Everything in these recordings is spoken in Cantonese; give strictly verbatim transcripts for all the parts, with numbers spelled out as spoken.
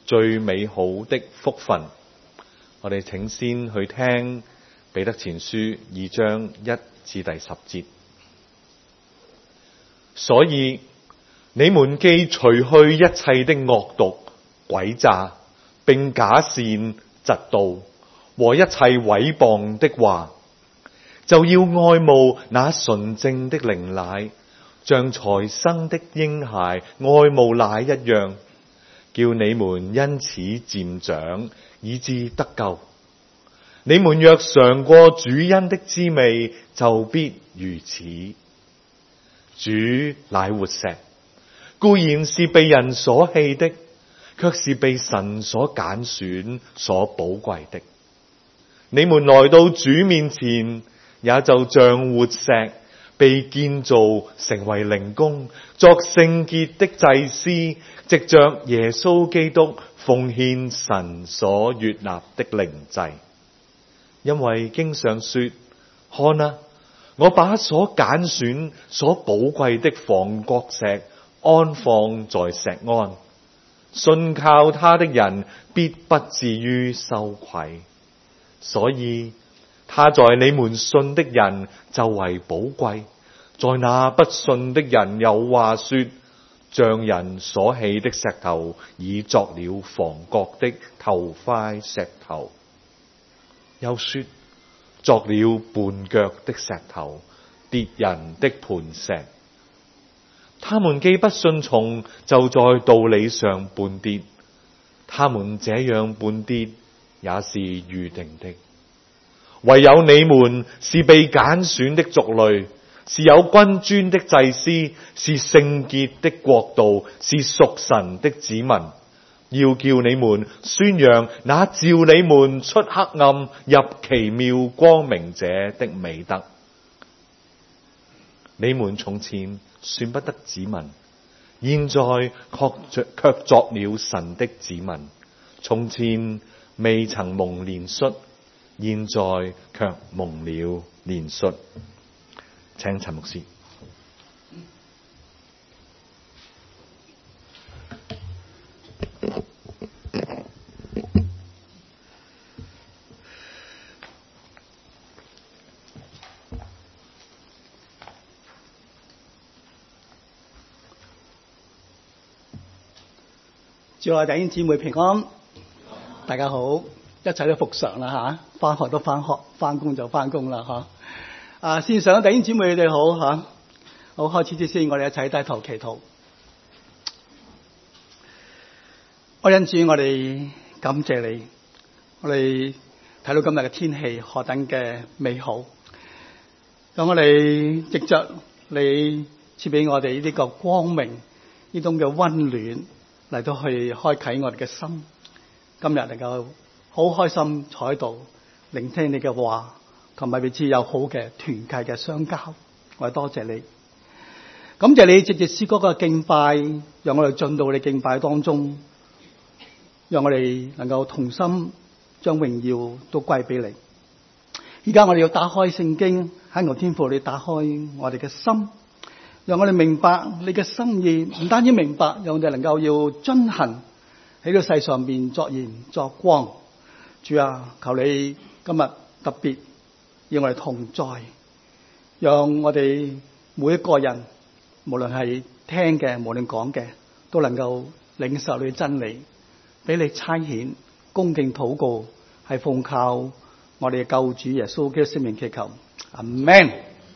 最美好的福分。我哋請先去聽彼得前書二章一至第十節。所以你們既除去一切的惡毒、詭詐，並假善、嫉妒和一切毀謗的話，就要愛慕那純正的靈奶，像才生的嬰孩愛慕奶一樣，叫你們因此漸長，以致得救。你們若嘗過主恩的滋味，就必如此。主乃活石，固然是被人所棄的，卻是被神所揀選、所寶貴的。你們來到主面前，也就像活石，被建造成為靈宮，作聖潔的祭司，藉着耶穌基督奉獻神所悅納的靈祭。因為經上說：看啊，我把所揀選、所寶貴的房角石安放在錫安，信靠他的人必不至於羞愧。所以他在你們信的人就為寶貴，在那不信的人有話說：匠人所棄的石頭，已作了房角的頭塊石頭。又說：作了絆腳的石頭，跌人的磐石。他們既不順從，就在道理上絆跌。他們這樣絆跌，也是預定的。唯有你們是被揀選的族類，是有君尊的祭司，是聖潔的國度，是屬神的子民，要叫你們宣揚那召你們出黑暗入奇妙光明者的美德。你們從前算不得子民，現在卻卻作了神的子民。從前未曾蒙憐恤，現在卻蒙了憐恤。請陳牧師。 主內弟兄姊妹平安，大家好，一切都復常啦吓，翻學都翻學，翻工就翻工啦吓。啊，線上弟兄姊妹你哋好吓，好，開始之先，我哋一齊低頭祈禱。愛恩主，我哋感謝你，我哋睇到今日嘅天氣何等嘅美好，咁我哋藉着你賜俾我哋呢個光明，呢種嘅溫暖。嚟到去開啟我哋嘅心，今日能夠好開心坐喺度聆聽你嘅話，同埋彼此有好嘅團契嘅相交，我哋多謝你，感謝你藉住詩歌嘅敬拜，讓我哋進到你敬拜當中，讓我哋能夠同心將榮耀都歸俾你。而家我哋要打開聖經，喺我天父你打開我哋嘅心。讓我哋明白你嘅心意，唔單止明白，讓我哋能夠要遵行喺呢個世上面作鹽作光。主啊，求你今日特別與我哋同在，讓我哋每一個人，無論係聽嘅，無論講嘅，都能夠領受你嘅真理，俾你差遣，恭敬禱告，係奉靠我哋嘅救主耶穌基督聖名祈求，阿們。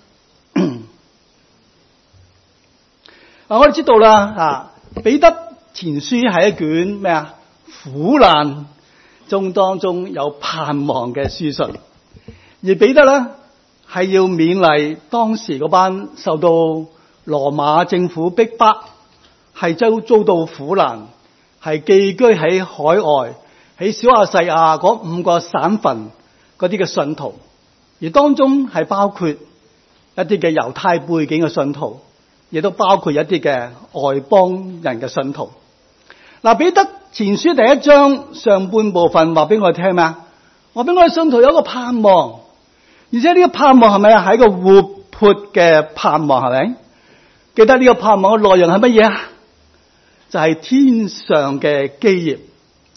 啊、我哋知道啦，啊，彼得前書係一卷咩啊？苦難中當中有盼望嘅書信，而彼得咧係要勉勵當時嗰班受到羅馬政府逼迫，係遭遭到苦難，係寄居喺海外，喺小亞細亞嗰五個省份嗰啲嘅信徒，而當中係包括一啲嘅猶太背景嘅信徒。亦都包括一啲嘅外邦人嘅信徒。嗱，彼得前書第一章上半部分話俾我哋聽咩啊？話俾我哋信徒有一個盼望，而且呢個盼望係咪啊？係一個活潑嘅盼望，係咪？記得呢個盼望嘅內容係乜嘢啊？就係、是、天上嘅基業，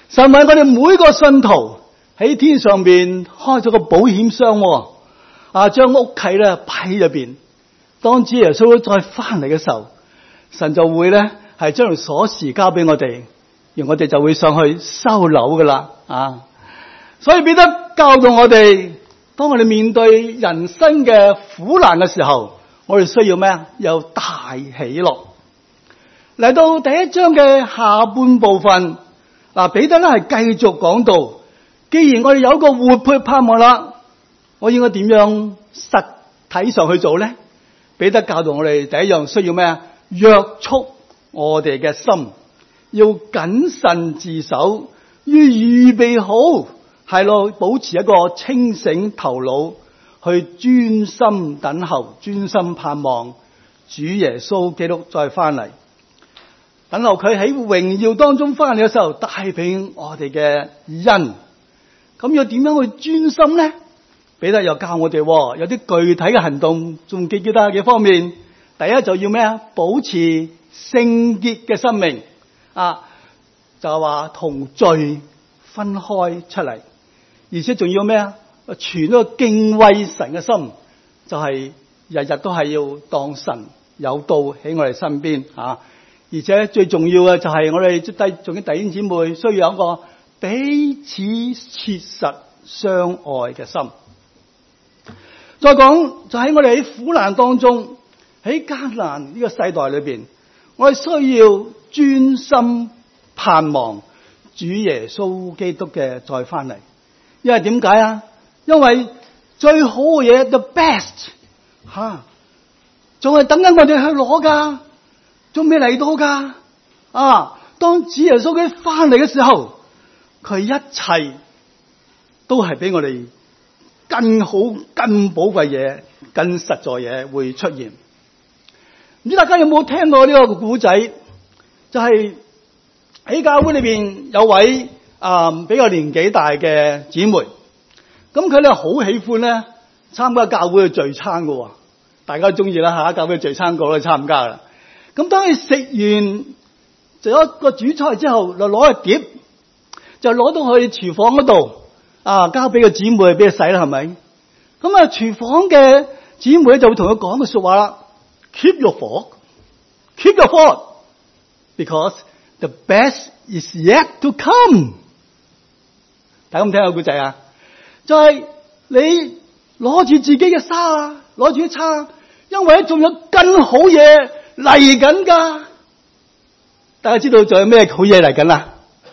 神為我哋每個信徒喺天上邊開咗個保險箱，啊，將屋契咧擺喺入邊。當主耶穌再翻嚟嘅時候，神就會咧係將條鎖匙交俾我哋，而我哋就會上去收樓噶啦，啊！所以彼得教導我哋，當我哋面對人生嘅苦難嘅時候，我哋需要咩啊？有大喜樂。嚟到第一章嘅下半部分，嗱，彼得咧係繼續講到，既然我哋有個活潑盼望啦，我應該點樣實體上去做咧？彼得教導我哋第一樣需要咩啊？約束我哋嘅心，要謹慎自守，要預備好，係咯，保持一個清醒頭腦，去專心等候，專心盼望主耶穌基督再翻嚟，等候佢喺榮耀當中翻嚟嘅時候帶俾我哋嘅恩。咁要點樣去專心呢？彼得又教我哋有啲具體嘅行動，仲記唔記得幾方面？第一就要咩啊？保持聖潔嘅生命啊，就係話同罪分開出嚟，而且仲要咩啊？存一個敬畏神嘅心，就係日日都係要當神有道喺我哋身邊啊！而且最重要嘅就係我哋弟仲有弟兄姊妹需要有一個彼此切實相愛嘅心。再講就喺我哋喺苦難當中，喺艱難呢個世代裏邊，我哋需要專心盼望主耶穌基督嘅再翻嚟。因為點解啊？因為最好嘅嘢 ，the best 吓，仲係等緊我哋去攞噶，仲未嚟到噶啊！當主耶穌基督翻嚟嘅時候，佢一切都係俾我哋更好、更寶貴嘢、更實在嘢會出現。唔知大家有冇聽過呢個古仔？就係、是、喺教會裏邊有位啊、呃、比較年紀大嘅姊妹，咁佢咧好喜歡咧參加教會嘅聚餐嘅，大家都中意啦吓，教會嘅聚餐個都參加啦。咁當佢食完就有一個主菜之後，就攞個碟，就攞到去廚房嗰度。啊，交俾個姊妹俾佢洗啦，係咪？咁啊，廚房嘅姊妹就會同佢講句說話啦 ：Keep your fork, keep your fork, because the best is yet to come。大家有冇聽過故仔啊？就係、是、你攞住自己嘅沙，攞住啲叉，因為仲有更好嘢嚟緊噶。大家知道仲有咩好嘢嚟緊啦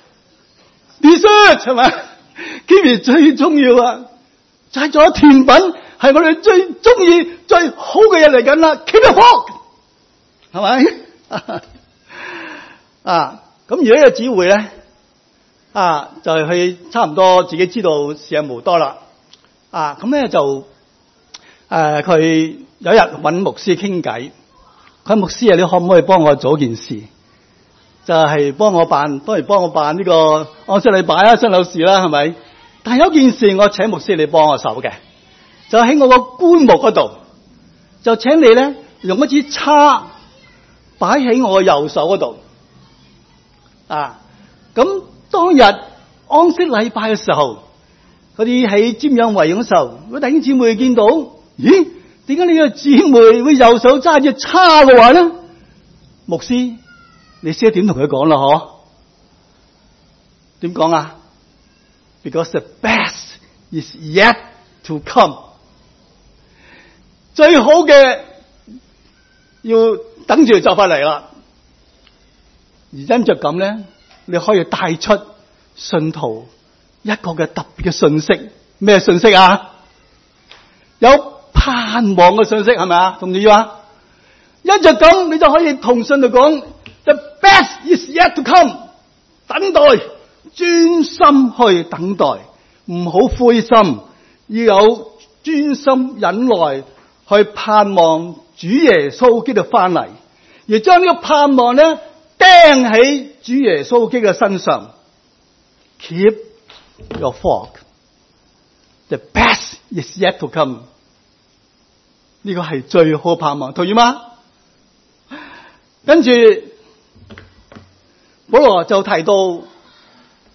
？Dessert 係咪？Kimi 最重要啊，就係做咗甜品，係我哋最中意、最好嘅嘢嚟緊啦。Keep your fork，係咪？啊，咁如果呢個姊妹咧，啊，就係去差唔多自己知道時日無多啦。啊，咁咧就誒，佢、呃、有一日揾牧師傾偈，佢牧師啊，你可唔可以幫我做一件事？就係、是、幫我辦，當然幫我辦呢個安息禮拜啊、新樓事啦，係咪？但係有件事我請牧師你幫我手嘅，就喺我個棺木嗰度，就請你咧用一支叉擺喺我嘅右手嗰度。啊，咁當日安息禮拜嘅時候，嗰啲喺瞻仰遺容嘅時候，嗰弟兄姊妹見到，咦？點解你個姊妹會右手揸住叉嘅話咧？牧師，你識得點同佢講啦？嗬？點講啊？Because the best is yet to come。最好嘅要等住就快嚟啦。而因着咁咧，你可以帶出信徒一個嘅特別嘅信息。咩信息啊？有盼望嘅信息，係咪啊？同唔同意啊？因着咁，你就可以同信徒講 ：The best is yet to come。等待。專心去等待，唔好灰心，要有專心忍耐去盼望主耶穌基督翻嚟，而將呢個盼望咧釘喺主耶穌基督嘅身上。Keep your fork, the best is yet to come。呢個係最好盼望，同意嗎？跟住保羅就提到。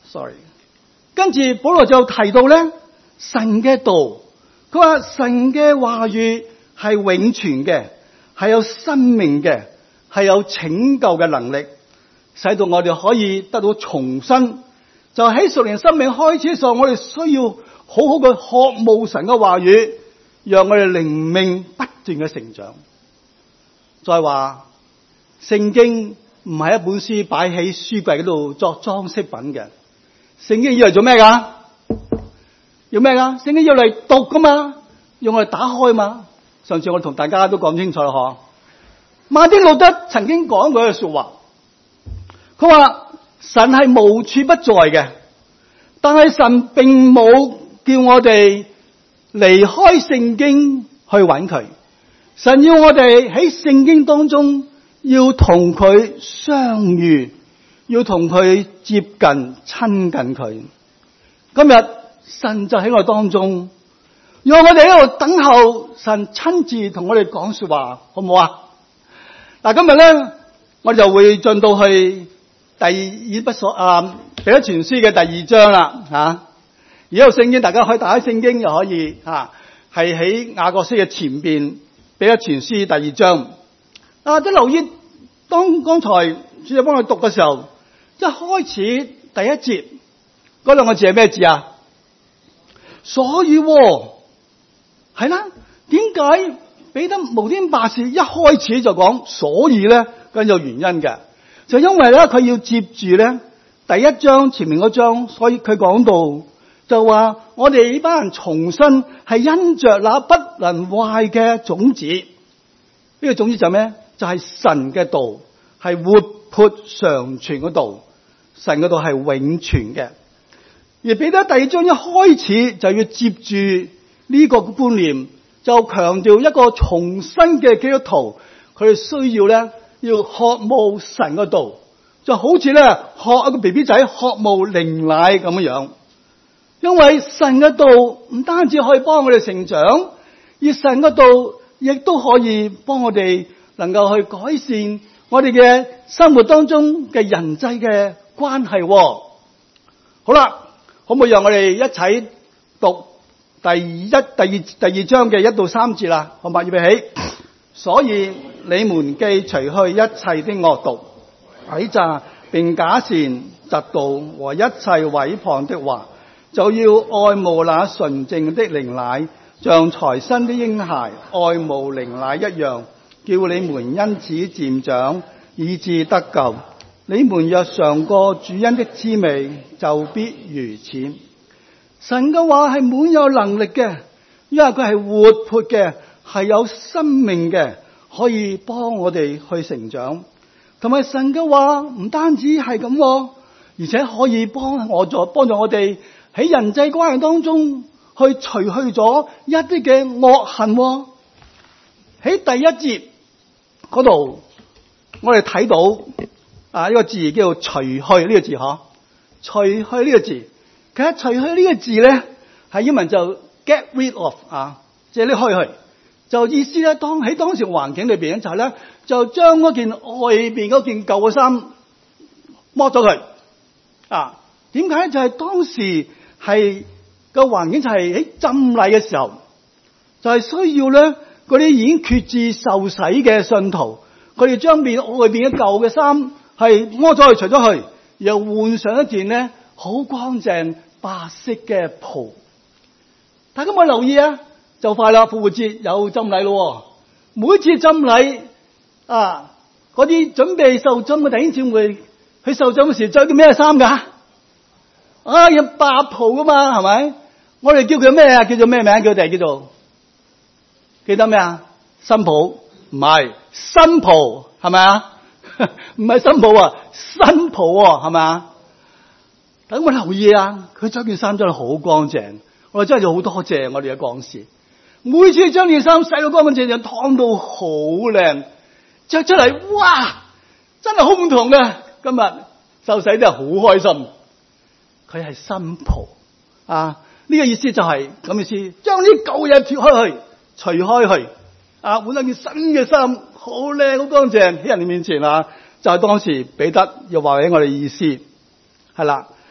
sorry。跟住保羅就提到咧，神嘅道，佢話神嘅話語係永存嘅，係有生命嘅，係有拯救嘅能力，使到我哋可以得到重生。就喺屬靈生命開始嘅時候，我哋需要好好嘅渴慕神嘅話語，讓我哋靈命不斷嘅成長。再話聖經唔係一本書擺喺書櫃嗰度作裝飾品嘅，聖經要嚟做咩噶？要咩噶？聖經要嚟讀噶嘛，用我哋打開嘛。上次我同大家都講清楚啦，嗬。馬丁路德曾經講過一句說話，佢話神係無處不在嘅，但係神並冇叫我哋離開聖經去揾佢。神要我哋喺聖經當中要同佢相遇，要同佢接近親近佢。今日神就喺我當中，讓我哋喺度等候神親自同我哋講說話，好唔好啊？嗱，今日咧我就會進到去第二以弗所啊彼得前書嘅第二章啦吓。而家聖經大家可以打開聖經，又可以吓係喺雅各書嘅前邊彼得前書第二章。啊，都留意當剛才主席幫我讀嘅時候，一開始第一節嗰兩個字係咩字啊？所以係啦，點解彼得無端白事一開始就講所以咧？咁有原因嘅，就因為咧佢要接住咧第一章前面嗰章，所以佢講到就話我哋呢班人重生係因着那不能壞嘅種子。呢、這個種子就係咩？就係、是、神嘅道，係活潑常存嘅道，神嘅道係永存嘅。而彼得第二章一開始就要接住呢個觀念，就強調一個重生嘅基督徒，佢哋需要咧要渴慕神嘅道，就好似咧學一個 B B 仔渴慕靈奶咁樣樣。因為神嘅道唔單止可以幫我哋成長，而神嘅道亦都可以幫我哋能夠去改善我哋嘅生活當中嘅人際嘅關係。好啦，可唔可以讓我哋一齊讀第一、第二、第二章嘅一到三節啦？好嘛，預備起。所以你們既除去一切的惡毒、詭詐，並假善、嫉妒和一切毀謗的話，就要愛慕那純淨的靈奶，像才生的嬰孩愛慕靈奶一樣，叫你們因此漸長，以致得救。你們若嘗過主恩的滋味，就必如此。神嘅話係滿有能力嘅，因為佢係活潑嘅，係有生命嘅，可以幫我哋去成長。同埋神嘅話唔單止係咁，而且可以幫我助幫助我哋喺人際關係當中去除去咗一啲嘅惡行。喺第一節嗰度，我哋睇到啊呢個字叫做除去呢個字嗬，除去呢個字，其實除去呢個字咧係英文就 get rid of 啊，即係你開去，就意思咧當喺當時環境裏邊咧就係咧就將嗰件外邊嗰件舊嘅衫剝咗佢啊。點解？就係當時係個環境就係喺浸禮嘅時候，就係需要咧嗰啲已經決志受洗嘅信徒，佢哋將面外邊嘅舊嘅衫係剝咗去，除咗去，又換上一件咧好乾淨白色嘅袍。大家有冇留意啊？就快啦，復活節有浸禮咯。每次浸禮啊，嗰啲準備受浸嘅弟兄姊妹去受浸嘅時着件咩衫噶？啊，有白袍噶嘛，係咪？我哋叫佢咩啊？叫做咩名？叫佢哋叫做記得咩啊？新袍唔係新袍，係咪啊？唔係新袍啊，新袍係咪啊？等我留意啊！佢着件衫真係好乾淨，我哋真係要好多謝我哋嘅講師。每次將件衫洗到乾乾淨淨，燙到好靚，着出嚟哇，真係好唔同嘅。今日受洗真係好開心。佢係新袍啊！呢、這個意思就係、是、咁意思，將啲舊嘢脫開去，除開去啊，換一件新嘅衫，好靚好乾淨喺人哋面前啊！就係、是、當時彼得又話俾我哋意思係啦，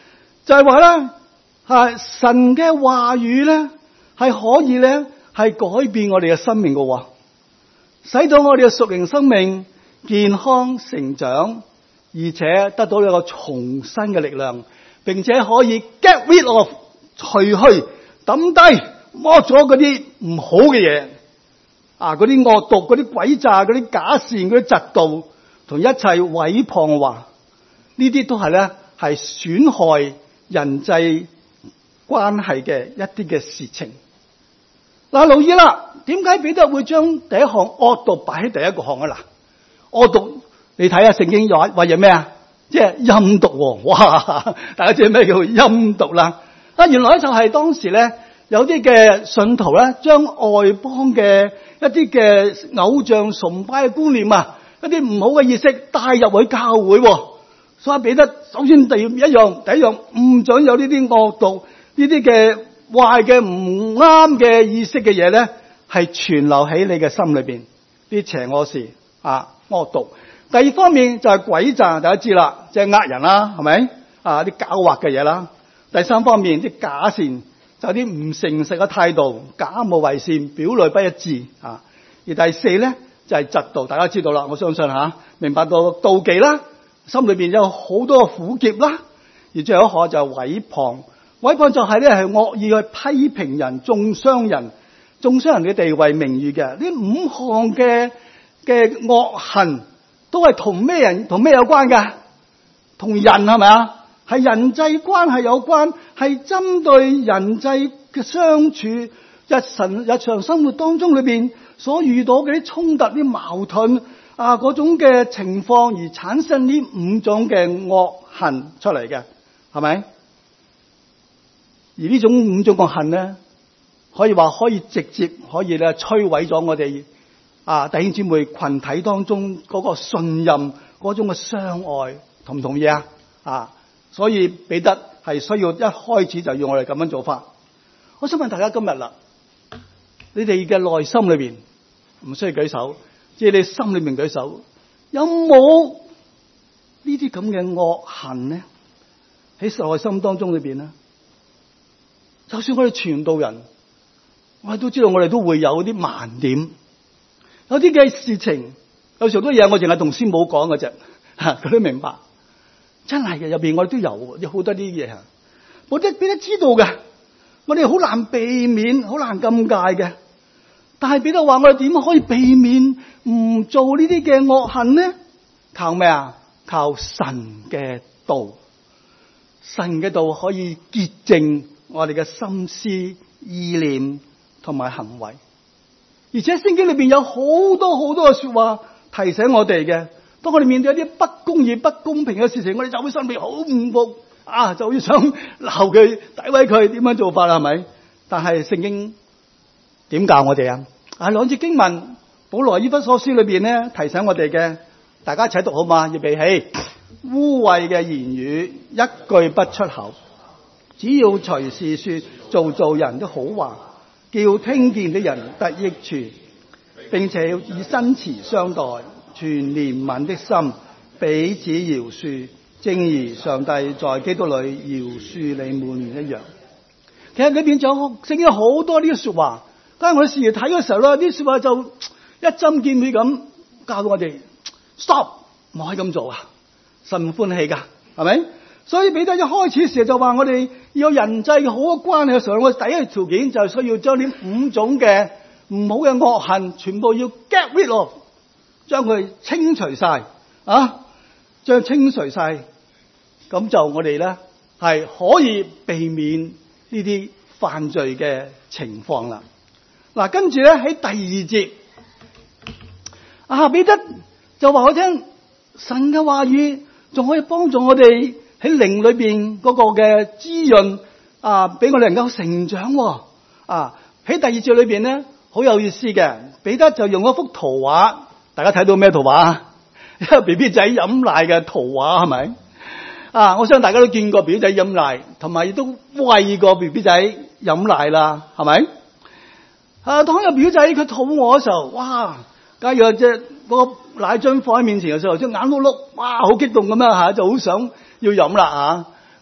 就係話咧，係神嘅話語咧，係可以咧係改變我哋嘅生命嘅，使到我哋嘅屬靈生命健康成長，而且得到一個重新嘅力量，並且可以 get rid of 除去抌低剝咗嗰啲唔好嘅嘢啊，嗰啲惡毒、嗰啲詭詐、嗰啲假善、嗰啲嫉妒同一切毀謗嘅話，呢啲都係咧係損害人際關係嘅一啲嘅事情。嗱，留意啦，點解彼得會將第一項惡毒擺喺第一個項啊？嗱，惡毒你睇下聖經話話有咩啊？即係陰毒喎！哇，大家知咩叫陰毒啦？啊，原來就係當時咧有啲嘅信徒咧，將外邦嘅一啲嘅偶像崇拜嘅觀念啊，一啲唔好嘅意識帶入去教會，所以彼得首先第一樣第一樣唔准有呢啲惡毒、呢啲嘅壞嘅唔啱嘅意識嘅嘢咧，係存留喺你嘅心裏邊，啲邪惡事啊惡毒。第二方面就係詭詐，大家知啦，即係呃人啦，係咪啊？啲狡猾嘅嘢啦。第三方面啲假善，就啲唔誠實嘅態度，假冒為善，表裏不一致啊。而第四咧就係嫉妒，大家知道啦，我相信吓、啊、明白到妒忌啦，心裏邊有好多苦澀啦。而最後一個就係毀謗，毀謗就係咧係惡意去批評人、中傷人、中傷人嘅地位、名譽嘅。呢五項嘅嘅惡行都係同咩人同咩有關㗎？同人係咪啊？係人際關係有關，係針對人際嘅相處、日常日常生活當中裏邊所遇到嘅啲衝突、啲矛盾啊嗰種嘅情況而產生呢五種嘅惡行出嚟嘅，係咪？而呢種五種惡行咧，可以話可以直接可以咧摧毀咗我哋啊弟兄姊妹群體當中嗰個信任嗰種嘅相愛，同唔同意啊？啊！所以彼得係需要一開始就要我哋咁樣做法。我想問大家今日啦，你哋嘅內心裏邊唔需要舉手，即係你心裏面舉手，有冇呢啲咁嘅惡行呢？喺內心當中裏邊呢？就算我哋傳道人，我哋都知道我哋都會有啲盲點，有啲嘅事情，有時候都嘢我淨係同師母講嘅啫，吓佢都明白。真係嘅，入邊我哋都有，有好多啲嘢啊！我哋彼得知道嘅，我哋好難避免，好難禁戒嘅。但係彼得話我哋點可以避免唔做呢啲嘅惡行呢？靠咩啊？靠神嘅道，神嘅道可以潔淨我哋嘅心思、意念同埋行為。而且聖經裏邊有好多好多嘅說話提醒我哋嘅。當我哋面對一啲不公義、不公平嘅事情，我哋就會心裏好唔服啊，就會想鬧佢、詆毀佢，點樣做法係咪？但係聖經點教我哋啊？啊，兩節經文，保羅以弗所書裏邊咧提醒我哋嘅，大家一齊讀好嘛？預備起，污穢嘅言語一句不出口，只要隨時說造就人的好話，叫聽見的人得益處，並且要以新詞相待。全憐憫的心，彼此饒恕，正如上帝在基督裏饒恕你們一樣。其實裏邊仲有聖經好多呢啲說話，但係我哋時時睇嘅時候咧，啲說話就一針見血咁教到我哋 stop， 唔可以咁做啊！神唔歡喜噶，係咪？所以彼得一開始嘅時候就話我哋要有人際嘅好嘅關係嘅時候，我第一個條件就係需要將呢五種嘅唔好嘅惡行全部要 get rid of。將佢清除晒啊！將清除晒，咁就我哋咧係可以避免呢啲犯罪嘅情況啦。嗱、啊，跟住咧喺第二節，啊彼得就話我聽神嘅話語，仲可以幫助我哋喺靈裏邊嗰個嘅滋潤啊，俾我哋能夠成長。啊喺第二節裏邊咧好有意思嘅，彼得就用一幅圖畫。大家睇到咩圖畫啊？一個 B B 仔飲奶嘅圖畫係咪？啊，我相信大家都見過 B B 仔飲奶，同埋亦都餵過 B B 仔飲奶啦，係咪？啊，當有 B B 仔佢肚餓嘅時候，哇！假如隻嗰個奶樽放喺面前嘅時候，隻眼碌碌，哇，好激動咁樣吓，就好想要飲啦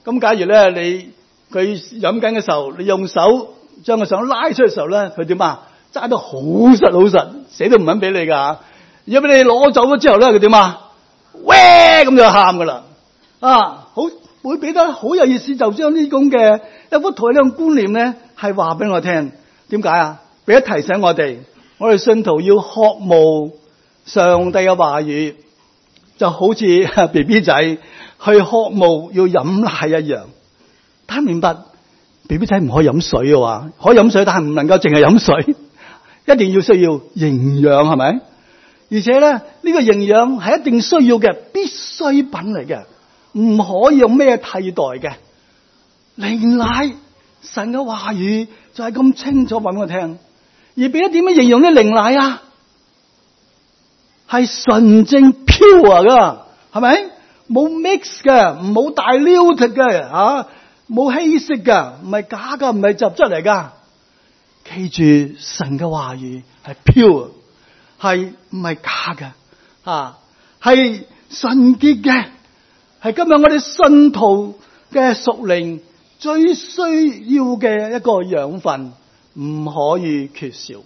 咁假如咧你佢飲緊嘅時候，你用手將個相拉出嘅時候咧，佢點啊？揸得好實好實，死都唔肯俾你噶。如果俾你攞走咗之後咧，佢點啊？喂，咁就喊噶啦。啊，好會俾得好有意思，就將呢種嘅一幅圖呢種觀念咧，係話俾我聽。點解啊？俾一提醒我哋，我哋信徒要渴慕上帝嘅話語，就好似 B B 仔去渴慕要飲奶一樣。大家明白 B B 仔唔可以飲水嘅話，可以飲水，但係唔能夠淨係飲水，一定要需要營養，係咪？而且咧，呢、這個營養係一定需要嘅必需品嚟嘅，唔可以用咩替代嘅。靈奶，神嘅話語就係咁清楚話俾我聽。而俾一點樣形容啲靈奶啊？係純正 pure 噶，係咪？冇 mix 嘅，冇大 dilute 嘅，吓，冇稀釋嘅，唔係假噶，唔係雜質嚟噶。記住，神嘅話語係 pure， 係唔係假嘅，啊，係純潔嘅，係今日我哋信徒嘅屬靈最需要嘅一個養分，唔可以缺少。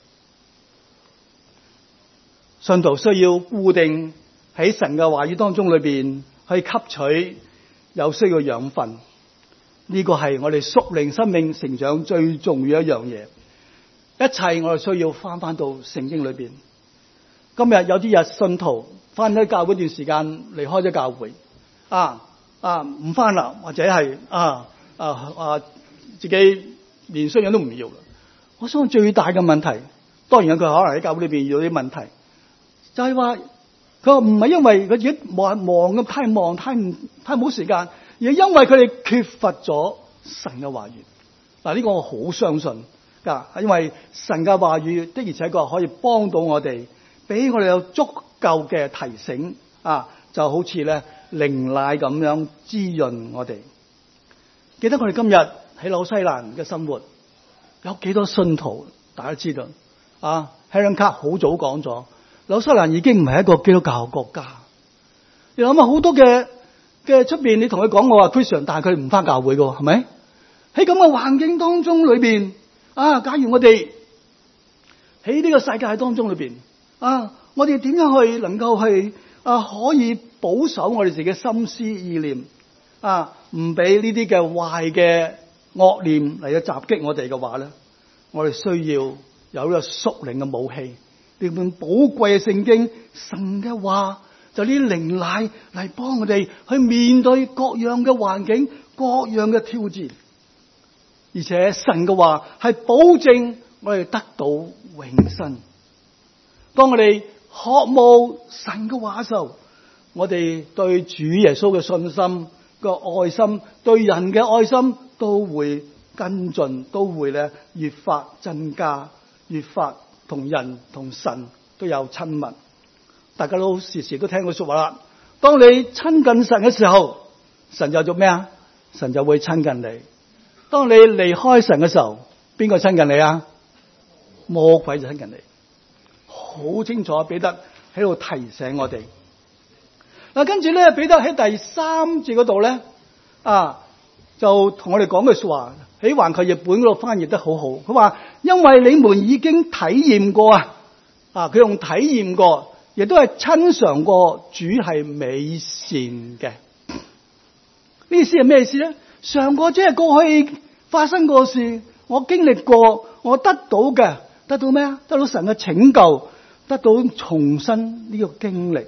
信徒需要固定喺神嘅話語當中裏邊去吸取有需要嘅養分，呢個係我哋屬靈生命成長最重要一樣嘢。一切我哋需要翻翻到聖經裏邊。今日有啲日信徒翻咗教會段時間，離開咗教會，啊啊唔翻啦，或者係啊啊啊自己連信仰都唔要啦。我相信最大嘅問題，當然佢可能喺教會裏邊遇到啲問題。就係話，佢話唔係因為佢自己忙忙咁太忙太唔太冇時間，而係因為佢哋缺乏咗神嘅話語。嗱，呢個我好相信噶，因為神嘅話語的而且確可以幫到我哋，俾我哋有足夠嘅提醒啊，就好似咧靈奶咁樣滋潤我哋。記得我哋今日喺紐西蘭嘅生活，有幾多信徒，大家知道啊 Helen Clark 好早講咗。紐西蘭已經唔係一個基督教國家。你諗下，好多嘅嘅出邊，你同佢講我話 Christian， 但係佢唔翻教會嘅，係咪？喺咁嘅環境當中裏邊，啊，假如我哋喺呢個世界當中裏邊，啊，我哋點樣去能夠去啊，可以保守我哋自己心思意念，啊，唔俾呢啲嘅壞嘅惡念嚟到襲擊我哋嘅話咧，我哋需要有一個屬靈嘅武器。呢本寶貴嘅聖經，神嘅話就呢啲靈奶嚟幫我哋去面對各樣嘅環境、各樣嘅挑戰，而且神嘅話係保證我哋得到永生。當我哋渴慕神嘅話嘅時候，我哋對主耶穌嘅信心、個愛心、對人嘅愛心都會跟進，都會咧越發增加，越發同人同神都有親密。大家都時時都聽過說話啦，當你親近神嘅時候，神就做咩啊？神就會親近你。當你離開神嘅時候，邊個親近你啊？魔鬼就親近你。好清楚，彼得喺度提醒我哋。嗱，跟住咧，彼得喺第三節嗰度咧，啊，就同我哋講句說話。喺環球譯本嗰度翻譯得好好，佢話因為你們已經體驗過啊，啊佢用體驗過，亦都係親嘗過主係美善嘅。呢意思係咩意思咧？嘗過即係過去發生過事，我經歷過，我得到嘅，得到咩啊？得到神嘅拯救，得到重生呢個經歷，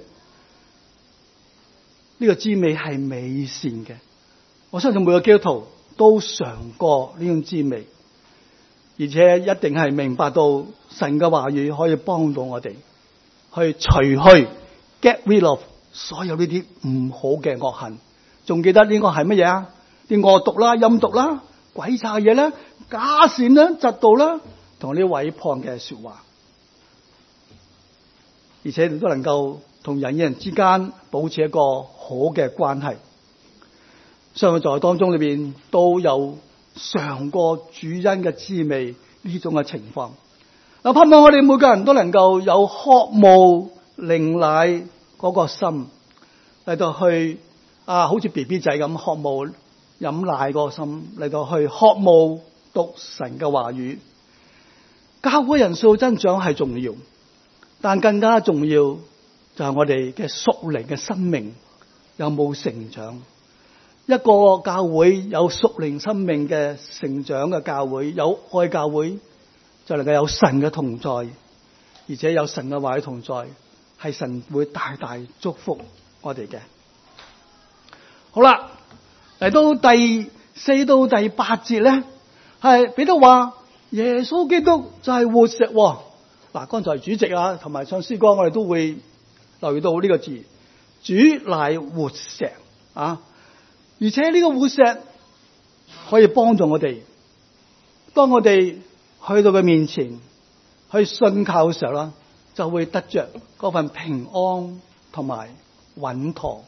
呢個滋味係美善嘅。我相信每個基督徒都嘗過呢種滋味，而且一定係明白到神嘅話語可以幫到我哋去除去 get rid of 所有呢啲唔好嘅惡行。仲記得呢個係乜嘢啊？啲惡毒啦、陰毒啦、鬼詐嘢啦、假善啦、嫉妒啦，同呢毀謗嘅說話，而且亦都能夠同人與人之間保持一個好嘅關係。相信在當中裏邊都有嘗過主恩嘅滋味呢種嘅情況。嗱，盼望我哋每個人都能夠有渴慕靈奶嗰個心嚟到去啊，好似 B B 仔咁渴慕飲奶個心嚟到去渴慕讀神嘅話語。教會人數增長係重要，但更加重要就係我哋嘅屬靈嘅生命有冇成長。一個教會有屬靈生命嘅成長嘅教會，有愛教會，就能夠有神嘅同在，而且有神嘅話語同在，係神會大大祝福我哋嘅。好啦，嚟到第四到第八節咧，係彼得話耶穌基督就係活石。嗱，剛才主席啊同埋唱詩歌，我哋都會留意到呢個字，主乃活石啊！而且呢個活石可以幫助我哋，當我哋去到佢面前去信靠嘅時候啦，就會得着嗰份平安同埋穩妥。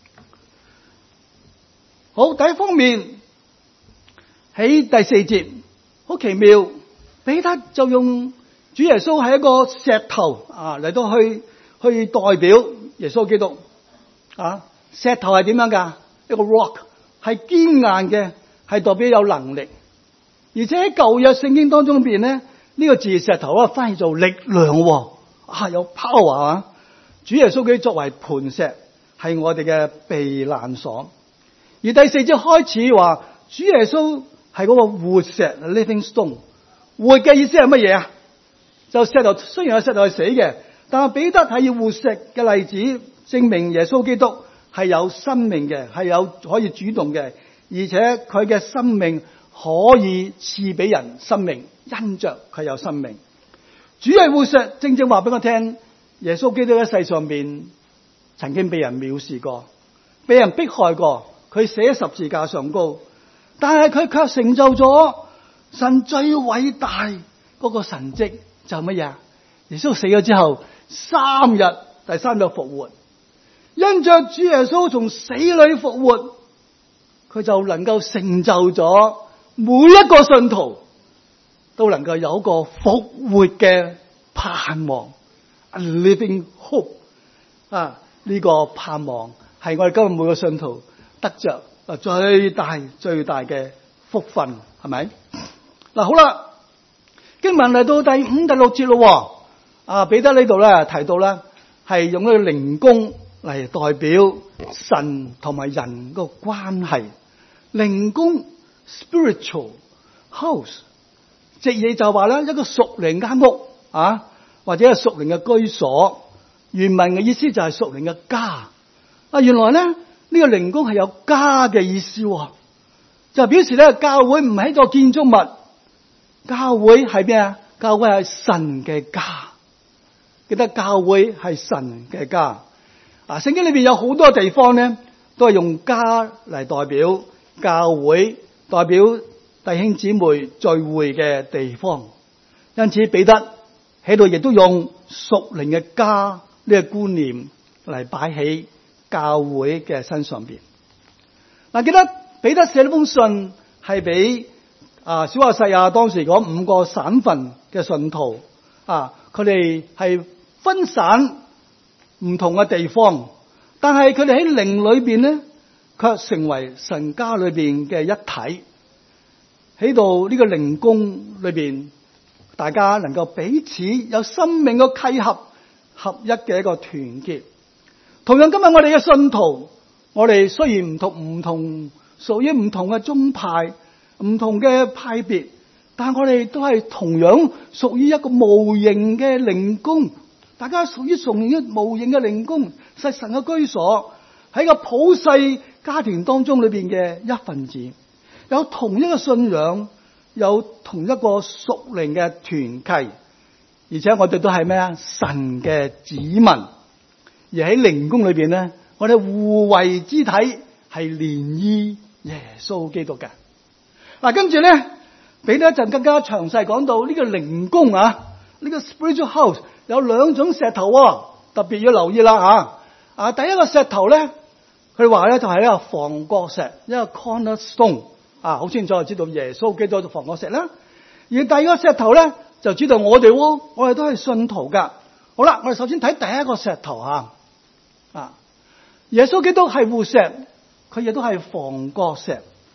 好，第一方面喺第四節好奇妙，彼得就用主耶穌係一個石頭啊嚟到去去代表耶穌基督啊。石頭係點樣噶？一個 rock 係堅硬嘅，係代表有能力。而且喺舊約聖經當中邊咧，呢個字石頭啊翻譯做力量啊，有 power 啊。主耶穌基督作為磐石，係我哋嘅避難所。而第四節開始話主耶穌係嗰個活石 living stone。活嘅意思係乜嘢啊？就石頭，雖然有石頭係死嘅，但係彼得係要活石嘅例子，證明耶穌基督係有生命嘅，係有可以主動嘅，而且佢嘅生命可以賜俾人生命，因着佢有生命。主係活石，正正話俾我聽，耶穌基督喺世上面曾經被人藐視過，被人迫害過，佢死喺十字架上高，但係佢卻成就咗神最偉大嗰個神蹟，就係乜嘢？耶穌死咗之後三日，第三日復活。因着主耶穌從死裏復活，佢就能夠成就咗每一個信徒都能夠有一個復活嘅盼望 ，a living hope 啊！呢、這個盼望係我哋今日每個信徒得着啊最大最大嘅福分，係咪？嗱、啊，好啦，經文嚟到第五、第六節咯。啊，彼得呢度咧提到咧係用一個靈宮嚟代表神同埋人個關係。靈宮 spiritual house， 直譯就話咧一個屬靈間屋啊，或者係屬靈嘅居所。原文嘅意思就係屬靈嘅家。啊，原來咧呢、這個靈宮係有家嘅意思，就表示咧教會唔係一個建築物，教會係咩啊？教會係神嘅家。記得教會係神嘅家。啊，聖經裏邊有好多地方咧，都係用家嚟代表教會，代表弟兄姊妹聚會嘅地方。因此彼得喺度亦都用屬靈嘅家呢個觀念嚟擺喺教會嘅身上邊。嗱，記得彼得寫呢封信係俾啊小亞細亞當時嗰五個省份嘅信徒啊，佢哋係分散唔同嘅地方，但係佢哋喺靈裏邊咧，卻成為神家裏邊嘅一體。喺度呢個靈宮裏邊，大家能夠彼此有生命嘅契合、合一嘅一個團結。同樣今日我哋嘅信徒，我哋雖然唔同唔同，屬於唔同嘅宗派、唔同嘅派別，但係我哋都係同樣屬於一個無形嘅靈宮。大家屬於屬於無形嘅靈宮，係神嘅居所，喺個普世家庭當中裏邊嘅一份子，有同一個信仰，有同一個屬靈嘅團契，而且我哋都係咩啊？神嘅子民，而喺靈宮裏邊咧，我哋互為肢體，係連依耶穌基督嘅。嗱，跟住咧，俾多一陣更加詳細講到呢個靈宮啊，呢個 spiritual house。有兩種石頭，特別要留意啦吓。啊，第一個石頭咧，佢話咧就係一個房角石，一個 cornerstone 啊，好清楚知道耶穌基督嘅房角石啦。而第二個石頭咧，就知道我哋，我哋都係信徒噶。好啦，我哋首先睇第一個石頭吓。啊，耶穌基督係活石，佢亦都係房角石。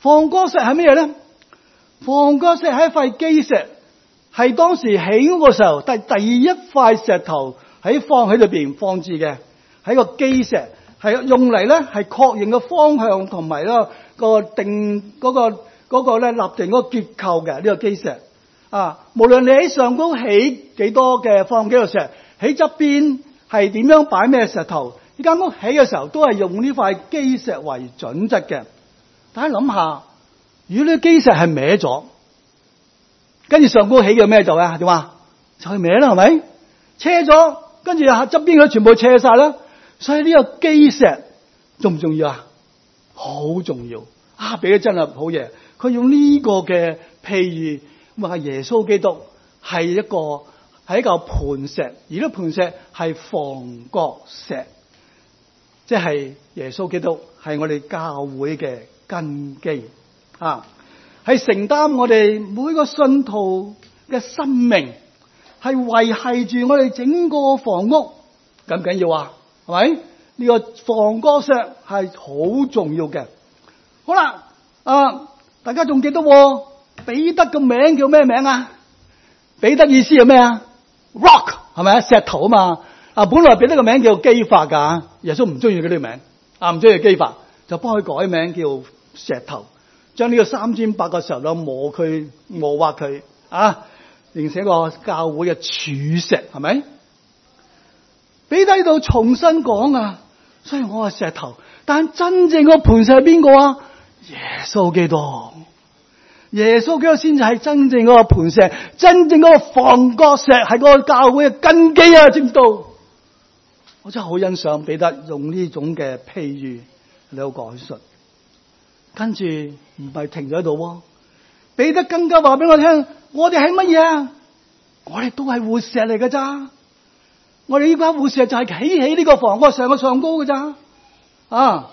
房角石係咩嘢咧？房角石係一塊基石，係當時起嗰個時候，第第一塊石頭喺放喺裏邊放置嘅，係個基石，係用嚟咧係確認個方向同埋咧個定嗰、嗰個、嗰個咧立定嗰個結構嘅呢、呢個基石啊。無論你喺上高起幾多嘅放幾個石，喺側邊係點樣擺咩石頭，呢間屋起嘅時候都係用呢塊基石為準則嘅。大家諗下，如果呢個基石係歪咗，跟住上高起嘅咩就啊點啊？就係歪啦，係咪？斜咗，跟住側邊佢全部斜晒啦。所以呢個基石重唔重要啊？好重要啊！俾咗真係好嘢。佢用呢個嘅譬喻話耶穌基督係一個係一嚿磐石，而呢個磐石係房角石，即係耶穌基督係我哋教會嘅根基啊，係承擔我哋每個信徒嘅生命，係維繫住我哋整個房屋，緊唔緊要啊？係咪？呢個房角石係好重要嘅。好啦，啊，大家仲記得彼得個名叫咩名啊？彼得意思係咩啊 ？Rock 係咪啊？石頭啊嘛。啊，本來彼得個名叫基法噶，耶穌唔中意佢呢個名，啊唔中意基法，就幫佢改名叫石頭，將呢個三尖八角石頭磨佢磨滑佢啊，形成一個教會嘅柱石，係咪？彼得喺度重新講啊，所以我係石頭，但真正個磐石係邊個啊？耶穌基督，耶穌基督先至係真正嗰個磐石，真正嗰個房角石係嗰個教會嘅根基啊！知唔知道？我真係好欣賞彼得用呢種嘅譬喻嚟到講述，跟住唔係停咗喺度，彼得更加話俾我聽，我哋係乜嘢啊？我哋都係活石嚟噶咋？我哋呢班活石就係起起呢個房角石嘅上高噶咋？啊！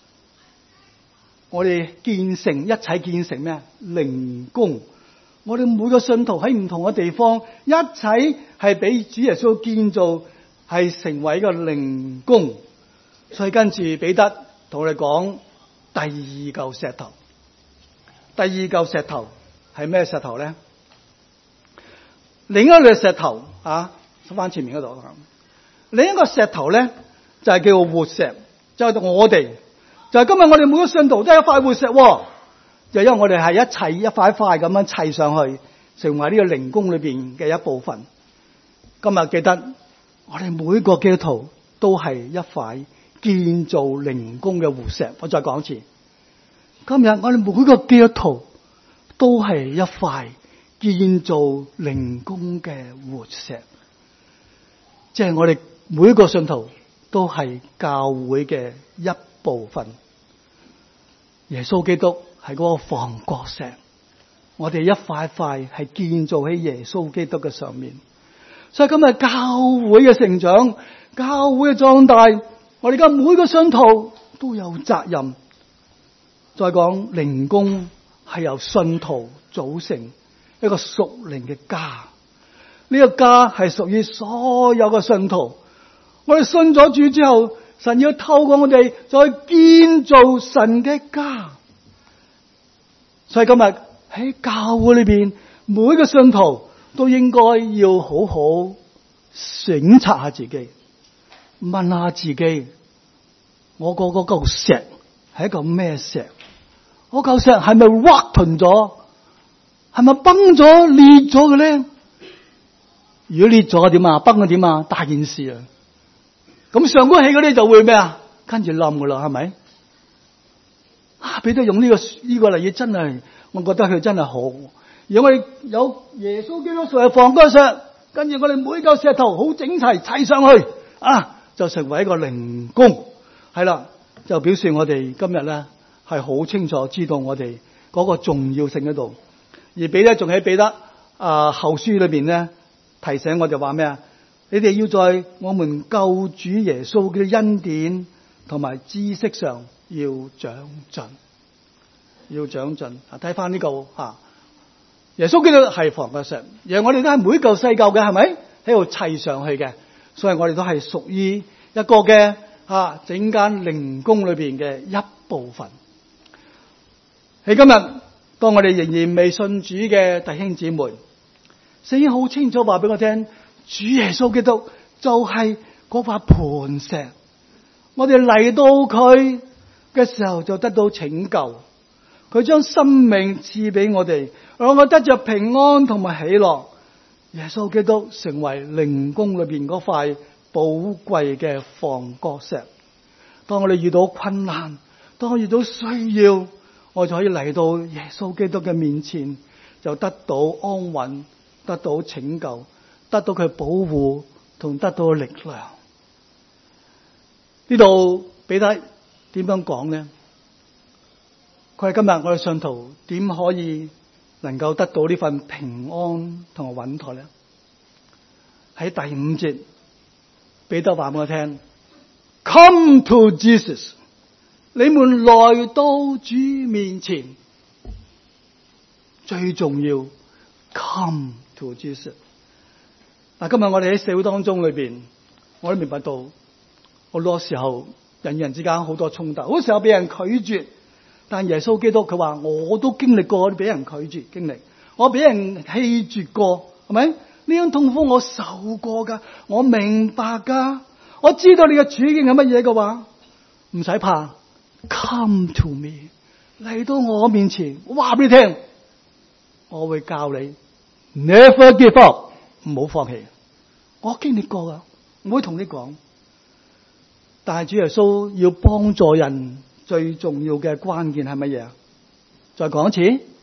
我哋建成一齊建成咩？靈宮。我哋每個信徒喺唔同嘅地方，一齊係俾主耶穌建造，係成為一個靈宮。所以跟住彼得同我哋講第二嚿石頭。第二嚿石頭係咩石頭咧？另一個石頭啊，收翻前面嗰度。另一個石頭咧就係叫做活石，就係我哋。就係今日我哋每個信徒都係一塊活石，就因為我哋係一砌一塊一塊咁樣砌上去，成為呢個靈宮裏邊嘅一部分。今日記得我哋每個基督徒都係一塊建造靈宮嘅活石。我再講一次，今日我哋每個基督徒都係一塊建造靈宮嘅活石，即係我哋每個信徒都係教會嘅一部分。耶穌基督係嗰個房角石，我哋一塊一塊係建造喺耶穌基督嘅上面。所以今日教會嘅成長、教會嘅壯大，我哋而家每個信徒都有責任。再講靈宮係由信徒組成一個屬靈嘅家，呢個家係屬於所有嘅信徒。我哋信咗主之後，神要透過我哋再建造神嘅家，所以今日喺教會裏邊，每個信徒都應該要好好省察下自己，問下自己，我個個嚿石係一嚿咩石？我嚿石係咪 rotten 咗？係咪崩咗裂咗嘅咧？如果裂咗點啊？崩咗點啊？大件事啊！咁上高起嗰啲就會咩啊？跟住冧噶啦，係咪？啊，彼得用呢、這個呢、這個例子真係，我覺得佢真係好。如果我哋有耶穌基督作為房角石，跟住我哋每嚿石頭好整齊砌上去，啊，就成為一個靈宮。係啦，就表示我哋今日咧係好清楚知道我哋嗰個重要性喺度。而彼得仲喺彼得啊、呃、後書裏邊咧提醒我哋話咩啊？你哋要在我們救主耶穌嘅恩典同埋知識上要長進，要長進。啊，睇翻呢個吓，耶穌基督係房角石，而我哋都係每嚿細嚿嘅，係咪喺度砌上去嘅？所以我哋都係屬於一個嘅吓整間靈宮裏邊嘅一部分。 喺今日，當我哋仍然未信主嘅弟兄姊妹，聖經好清楚話俾我聽，主耶穌基督就係嗰塊磐石，我哋嚟到佢嘅時候就得到拯救，佢將生命賜俾我哋，讓我得着平安同埋喜樂。耶穌基督成為靈宮裏邊嗰塊寶貴嘅房角石。當我哋遇到困難，當我遇到需要，我就可以嚟到耶穌基督嘅面前，就得到安穩，得到拯救，得到佢保護同得到力量。呢度彼得點樣講呢？佢係今日我哋信徒點可以能夠得到呢份平安同埋穩妥呢？喺第五節，彼得話俾我聽 Come to Jesus， 你們來到主面前，最重要 Come to Jesus。 嗱，今日我哋喺社會當中裏邊，我都明白到好多時候人與人之間好多衝突，好多時候俾人拒絕，但耶穌基督佢話我都經歷過俾人拒絕經歷，我俾人棄絕過，係咪？呢種痛苦我受過噶，我明白噶，我知道你嘅處境係乜嘢嘅話，唔使怕 ，Come to me， 嚟到我面前，我話俾你聽，我會教你 ，Never give up， 唔好放棄。我經歷過噶，我會同你講。但係主耶穌要幫助人，最重要嘅關鍵係乜嘢啊？再講一次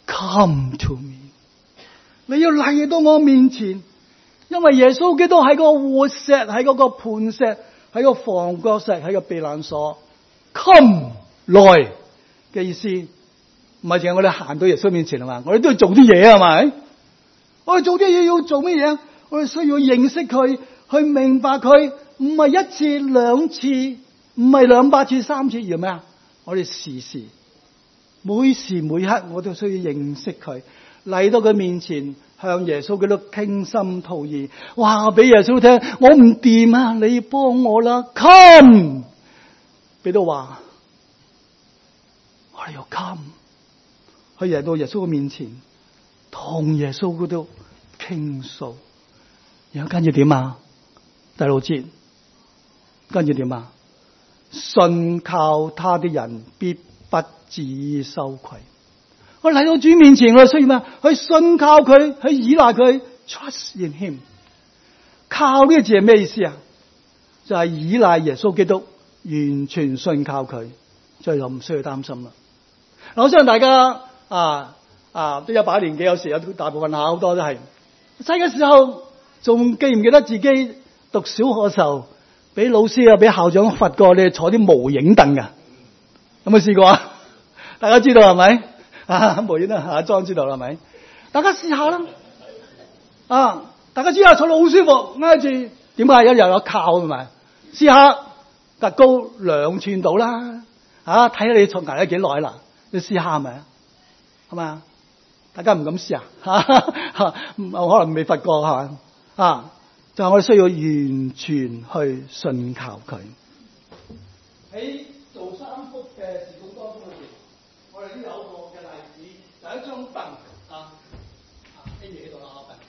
，Come to me。你要嚟到我面前，因為耶穌基督係個活石，係嗰個磐石，係個房角石，係個避難所。Come 來嘅意思，唔係淨係我哋行到耶穌面前係嘛？我哋都要做啲嘢係咪？我哋做啲嘢要做乜嘢？我哋需要認識佢，去明白佢，唔係一次兩次，唔係兩百次三次，而係咩啊？我哋時時每時每刻，我都需要認識佢。嚟到佢面前，向耶穌基督傾心吐意，話俾耶穌聽，我唔掂啊，你幫我啦 ，come， 俾到話，我哋要 come， 去嚟到耶穌嘅面前，同耶穌基督傾訴，然後跟住點啊？第六節，跟住點啊？信靠他的人必不至於羞愧。我嚟到主面前，我需要咩？去信靠佢，去依賴佢 ，trust in him。靠呢個字係咩意思啊？就係、是、依賴耶穌基督，完全信靠佢，所以就唔需要擔心啦。嗱，我相信大家啊啊都有把年紀，有時有大部分下好多都係細嘅時候，仲記唔記得自己讀小學嘅時候，俾老師啊，俾校長罰過你坐啲無影凳噶？有冇試過啊？大家知道係咪？啊，無影啦，阿莊知道啦，係咪？大家試下啦，啊，大家知下坐到好舒服，挨住點解一日有靠係咪？試下隔高兩寸到啦，啊，睇下你坐挨咗幾耐啦，你試下係咪啊？係嘛？大家唔敢試啊？吓，可能未罰過係嘛？啊，就係我哋需要完全去信靠佢。喺做三福嘅事工當中裏邊，我哋都有個嘅例子，就係一張凳啊，啊 Amy 喺度啦，啊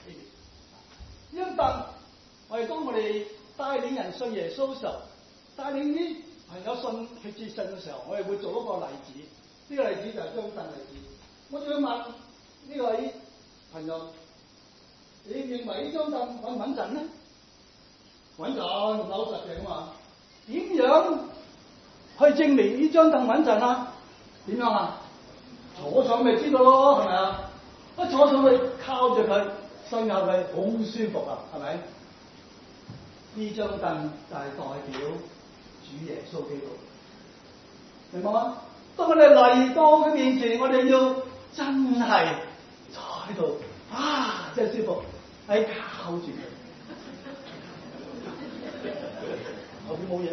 Amy， 呢張凳，我哋當我哋帶領人信耶穌嘅時候，帶領啲朋友信決志信嘅時候，我哋會做一個例子。呢、這個例子就係張凳例子。我仲要問呢位朋友，你認為呢張凳穩唔穩陣咧？穩陣，扭實嘅嘛。點樣去證明呢張凳穩陣啊？點樣啊？坐上咪知道咯，係咪啊？一坐上去靠住佢，身靠佢，好舒服啊，係咪？呢張凳就係代表主耶穌基督，明白嗎？當我哋嚟到佢面前，我哋要真係坐喺度啊，真係舒服，係靠住佢。後邊冇嘢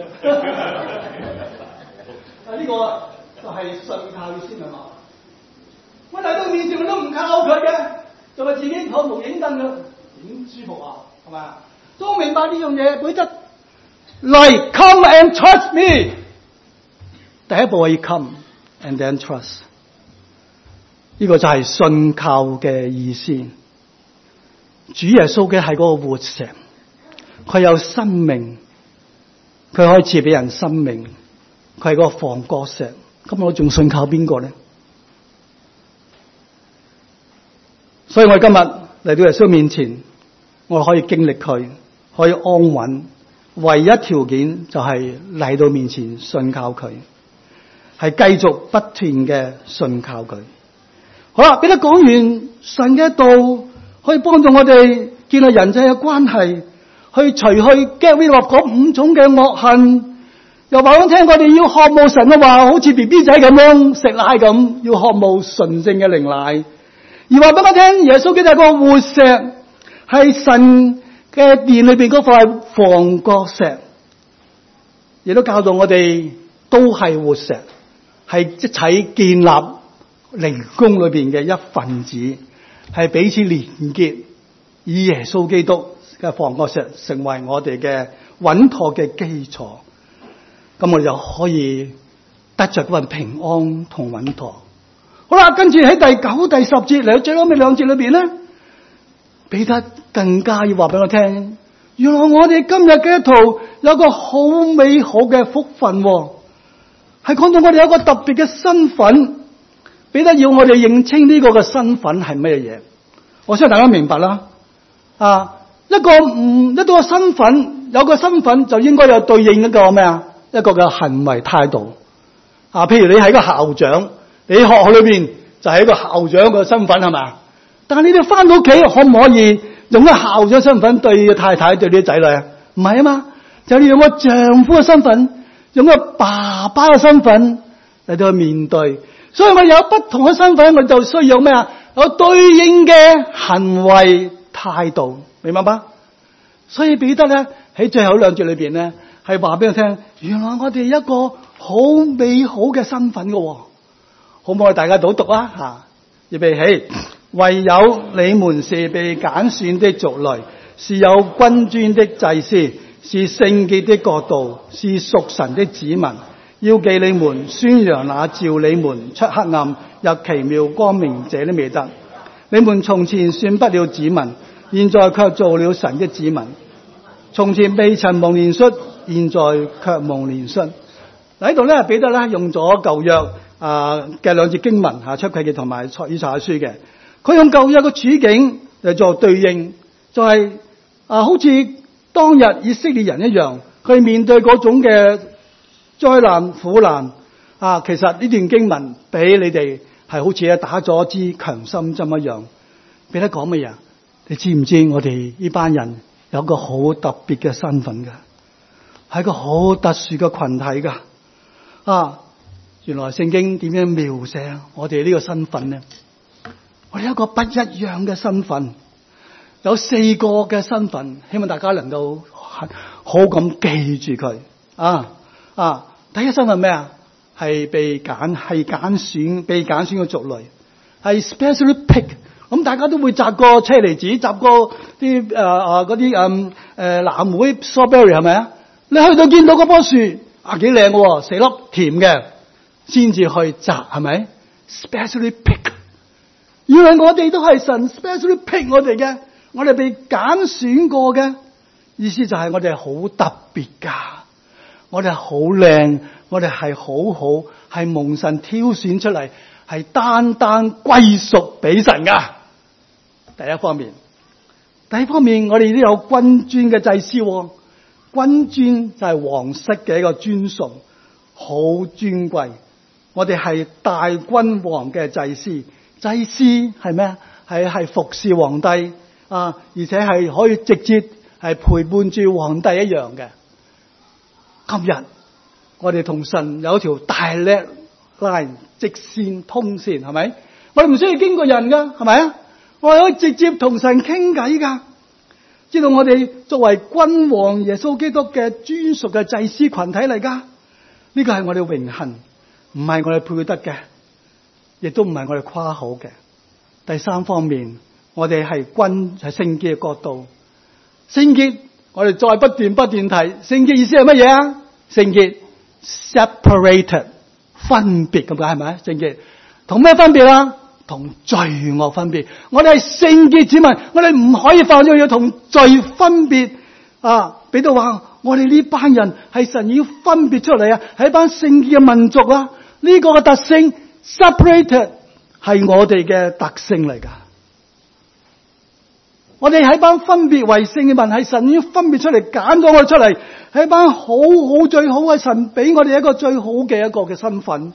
啊！呢個就係信靠嘅先啊嘛。我嚟到面前我都唔靠佢嘅，就係自己坐無影凳嘅，點舒服啊？係咪啊？都明白呢樣嘢，佢就嚟 come and trust me。第一步係要 come and then trust。 呢個就係信靠嘅意思。主耶穌嘅係嗰個活石，佢有生命，佢可以賜俾人生命，佢係個房角石。咁我仲信靠邊個咧？所以我哋今日嚟到耶穌面前，我哋可以經歷佢，可以安穩。唯一條件就係嚟到面前信靠佢，係繼續不斷嘅信靠佢。好啦，彼得講完神嘅道可以幫助我哋建立人際嘅關係，去除去 get rid of 嗰五種嘅惡行，又話我聽我哋要渴慕神嘅話，好似 B B 仔咁樣食奶咁，要渴慕純正嘅靈奶。而話俾我聽，耶穌基督係個活石，係神嘅殿裏邊嗰塊房角石，亦都教導我哋都係活石，係一齊建立靈宮裏邊嘅一份子，係彼此連結，以耶穌基督嘅房角石成為我哋嘅穩妥嘅基礎。咁我哋就可以得着嗰份平安同穩妥。好啦，跟住喺第九、第十節嚟到最後尾兩節裏邊咧，彼得更加要話俾我聽，原來我哋今日嘅一途有個好美好嘅福分，係講到我哋有一個特別嘅身份。彼得要我哋認清呢個嘅身份係咩嘢？我相信大家明白啦。啊，一個唔一個身份，有個身份就應該有對應一個咩啊？一個嘅行為態度。啊，譬如你係一個校長。你學校裏邊就係一個校長嘅身份係嘛？但係你哋翻到屋企可唔可以用個校長身份對太太對啲仔女啊？唔係啊嘛，就你用個丈夫嘅身份，用個爸爸嘅身份嚟到去面對。所以我有不同嘅身份，我就需要咩啊？有對應嘅行為態度，明白嗎？所以彼得咧喺最後兩節裏邊咧係話俾我聽，原來我哋一個好美好嘅身份嘅。好唔好？大家都讀啊！吓，預備起。唯有你們是被揀選的族類，是有君尊的祭司，是聖潔的國度，是屬神的子民。要記你們宣揚那召你們出黑暗入奇妙光明者的美德。你們從前算不了子民，現在卻做了神的子民。從前未曾蒙憐恤，現在卻蒙憐恤。嗱，喺度咧，彼得咧用咗舊約啊嘅兩節經文吓，出埃及記同埋以賽亞書嘅，佢用舊約嘅處境嚟做對應，就係、是、啊好似當日以色列人一樣，佢面對嗰種嘅災難苦難啊，其實呢段經文俾你哋係好似打咗支強心針一樣。彼得講乜嘢？你知唔知我哋呢班人有個好特別嘅身份噶，係個好特殊嘅群體噶啊！原來聖經點樣描寫我哋呢個身份呢？我哋有一個不一樣嘅身份，有四個嘅身份，希望大家能夠好咁記住佢啊啊！第一身份咩啊？係被揀，係揀選，被揀選嘅族類，係 specially pick。咁大家都會摘過車厘子，摘過啲誒誒嗰啲誒誒藍莓 strawberry 係咪啊？你去到見到嗰棵樹啊，幾靚嘅，四粒甜嘅。先至去摘，係咪 ？Specially pick， 原來我哋都係神 specially pick 我哋嘅，我哋被揀選過嘅，意思就係我哋係好特別噶，我哋係好靚，我哋係好好，係蒙神挑選出嚟，係單單歸屬俾神噶。第一方面，第二方面，我哋都有君尊嘅祭司，君尊就係皇室嘅一個尊崇，好尊貴。我哋係大君王嘅祭司，祭司係咩啊？係係服侍皇帝啊，而且係可以直接係陪伴住皇帝一樣嘅。今日我哋同神有一條大叻 line 直線通線，係咪？我哋唔需要經過人噶，係咪啊？我哋可以直接同神傾偈噶。知道我哋作為君王耶穌基督嘅專屬嘅祭司群體嚟噶，呢個係我哋榮幸。唔係我哋配得嘅，亦都唔係我哋誇口嘅。第三方面，我哋係君係聖潔嘅國度。聖潔，我哋再不斷不斷提聖潔意思係乜嘢啊？聖潔 separated 分別咁解係咪？聖潔同咩分別啊？ 同罪惡分別。我哋係聖潔子民，我哋唔可以犯罪，要同罪分別啊！俾到話我哋呢班人係神要分別出嚟啊，係一班聖潔嘅民族啊！呢、這個嘅特性 separated 係我哋嘅特性嚟噶。我哋係班分別為聖嘅民，係神要分別出嚟，揀咗我哋出嚟，係一班好好最好嘅神俾我哋一個最好嘅一個嘅身份。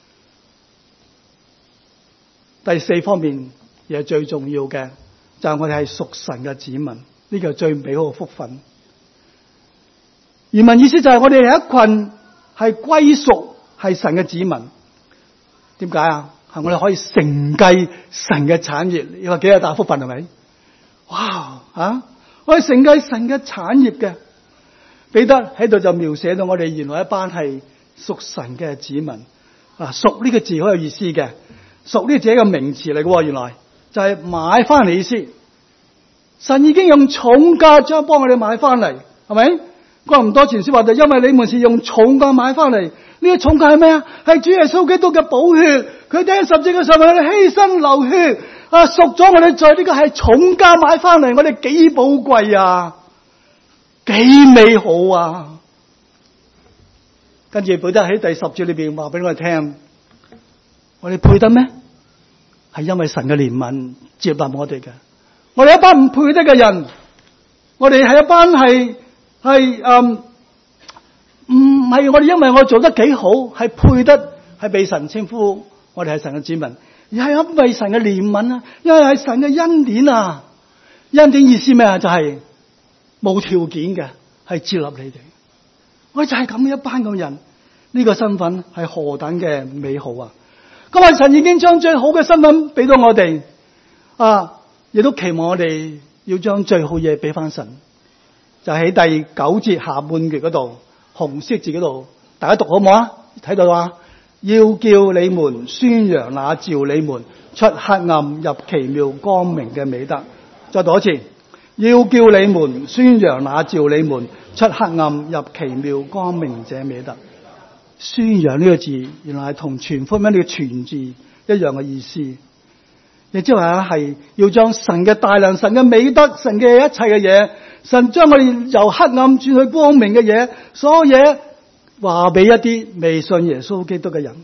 第四方面亦係最重要嘅，就係、是、我哋係屬神嘅子民，呢、這個係最美好嘅福分。原文意思就係我哋係一群係歸屬係神嘅子民。點解啊？係我哋可以承繼神嘅產業。你話幾有大福分係咪？哇！啊，我哋承繼神嘅產業嘅。彼得喺度就描寫到我哋原來一班係屬神嘅子民。啊，屬呢個字好有意思嘅，屬呢個字係一個名詞嚟嘅，原來就係買翻嚟意思。神已經用重價將幫我哋買翻嚟，係咪？哥林多前書話就因為你們是用重價買翻嚟，呢、這個重價係咩啊？係主耶穌基督嘅寶血，佢喺十字架上面犧牲流血啊，贖咗我哋罪，呢、這個係重價買翻嚟，我哋幾寶貴啊，幾美好啊！跟住彼得喺第十節裏邊話俾我哋聽，我哋配得咩？係因為神嘅憐憫接納我哋嘅。我哋一班唔配得嘅人，我哋係一班係。係嗯，唔係我哋因為我做得幾好，係配得係被神稱呼我哋係神嘅子民，而係因為神嘅憐憫啊，因為係神嘅恩典啊。恩典意思咩啊？就係、是、冇條件嘅，係接納你哋。我哋就係咁嘅一班咁人，呢、這個身份係何等嘅美好啊！今日神已經將最好嘅身份俾到我哋啊，亦都期望我哋要將最好嘢俾翻神。就喺第九節下半節嗰度，紅色字嗰度，大家讀好唔好啊？睇到話，要叫你們宣揚那召你們出黑暗入奇妙光明嘅美德。再讀一次，要叫你們宣揚那召你們出黑暗入奇妙光明者美德。宣揚呢個字，原來係同傳福音呢個傳字一樣嘅意思。亦即係話係要將神嘅大能、神嘅美德、神嘅一切嘅嘢，神將我哋由黑暗轉去光明嘅嘢，所有嘢話俾一啲未信耶穌基督嘅人。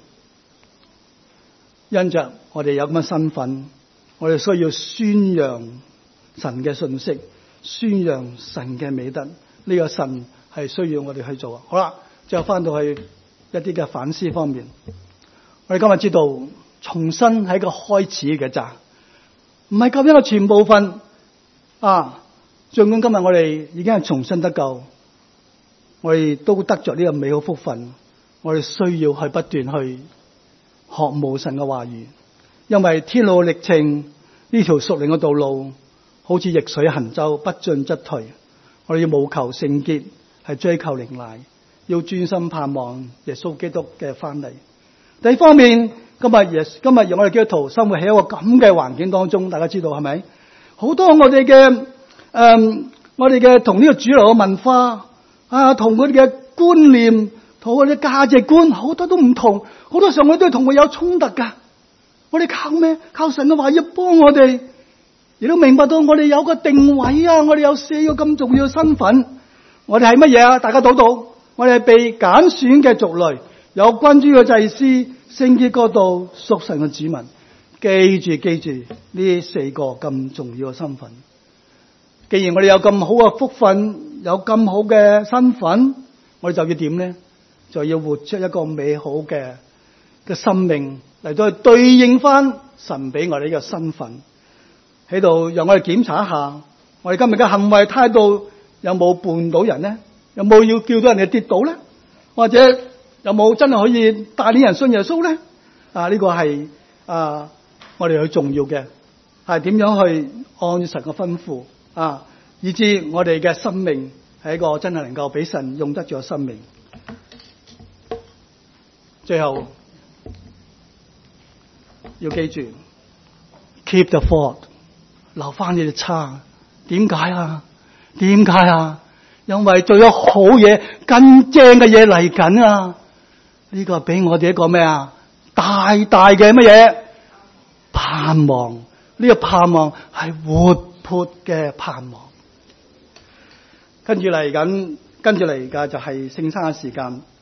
因着我哋有咁嘅身份，我哋需要宣揚神嘅信息，宣揚神嘅美德。呢、這個神係需要我哋去做。好啦，最後翻到去一啲嘅反思方面，我哋今日知道。重新係一個開始嘅咋，唔係救恩嘅全部份啊！儘管今日我哋已經係重新得救，我哋都得着呢個美好福分。我哋需要去不斷去學慕神嘅話語，因為天路歷程呢條屬靈嘅道路，好似逆水行舟，不進則退。我哋要務求聖潔，係追求靈奶，要專心盼望耶穌基督嘅翻嚟。第二方面。今日耶，今日讓我哋基督徒生活喺一個咁嘅環境當中，大家知道係咪？好多我哋嘅誒，我哋嘅同呢個主流嘅文化啊，同佢哋嘅觀念，同佢哋價值觀，好多都唔同。好多時候我哋都係同佢有衝突噶。我哋靠咩？靠神嘅話要幫我哋，亦都明白到我哋有個定位啊！我哋有四個咁重要嘅身份。我哋係乜嘢啊？大家讀到，我哋係被揀選嘅族類，有君尊嘅祭司。聖潔國度屬神嘅子民，記住記住呢四個咁重要嘅身份。既然我哋有咁好嘅福分，有咁好嘅身份，我哋就要點呢？就要活出一個美好嘅嘅生命嚟到去對應翻神俾我哋呢個身份。喺度讓我哋檢查一下，我哋今日嘅行為態度有冇絆倒人呢？有冇要叫到人哋跌倒呢？或者？有冇真係可以帶領人信耶穌咧？啊，呢、這個係啊，我哋好重要嘅，係點樣去按神嘅吩咐啊，以致我哋嘅生命係一個真係能夠俾神用得着嘅生命。最後要記住 ，keep the fault， 留翻你哋差。點解啊？點解啊？因為仲有好嘢、更正嘅嘢嚟緊啊！呢個俾我哋一個咩啊？大大嘅乜嘢盼望，呢個盼望係活潑嘅盼望。跟住嚟緊，跟住嚟嘅就係聖餐嘅時間。